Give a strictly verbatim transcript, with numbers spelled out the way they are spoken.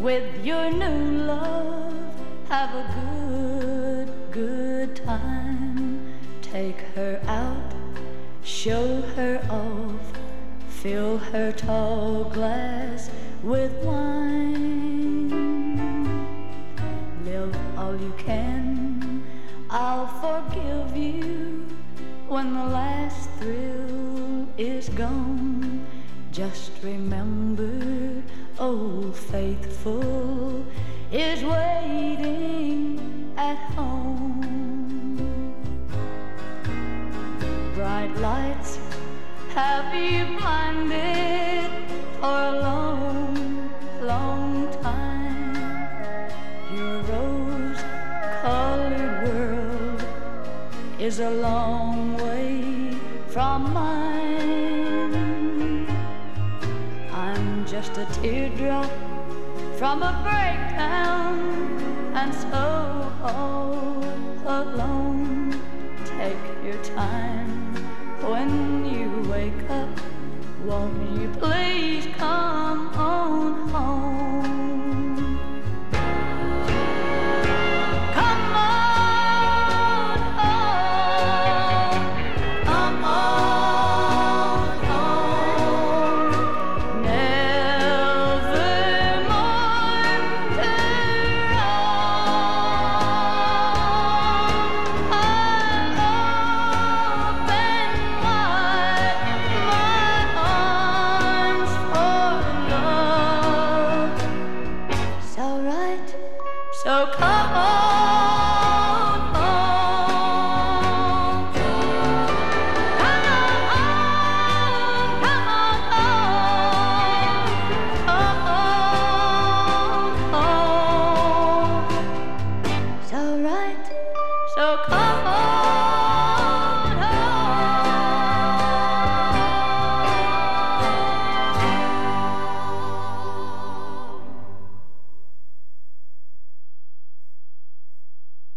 with your new love. Have a good, good time. Take her out, show her off, fill her tall glass with wine. Live all you can, I'll forgive you when the last thrill is gone. Just remember, old faithful is waiting at home. Bright lights have you blinded for a long, long time. Your rose-colored world is a long way from mine. I'm just a teardrop from a breakdown, and so all alone. Take your time. When you wake up, won't you please come on home? Come on home, come on home. Never more to So come on home. Come on home, come on home, come on home. So right, so come on.